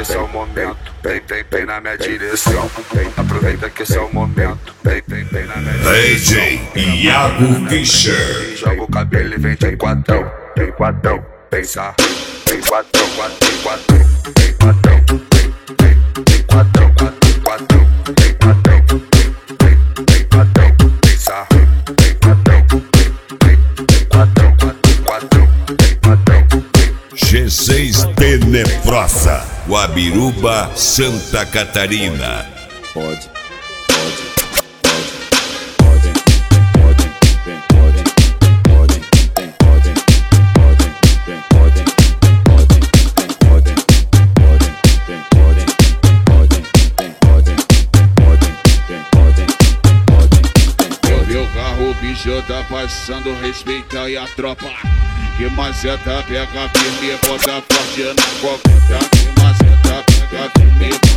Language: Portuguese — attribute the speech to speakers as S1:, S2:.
S1: esse é o momento. Vem na minha direção. Aproveita que esse é o momento. Vem na minha direção.
S2: DJ Iago Fischer.
S1: Joga o cabelo e vem de quatão. Vem quatão, vem sarra. Vem quatão, vem quatão. Vem quatão, vem quatão, vem quatão. Vem quatão, vem quatão, vem sarra. Vem quatão, vem quatão, vem quatão.
S2: G6 Tenebrosa, Guabiruba, Santa Catarina.
S3: Pode.
S4: O bicho tá passando, respeita aí a tropa. Que maceta pega firme, bota forte na copa. Que maceta pega firme,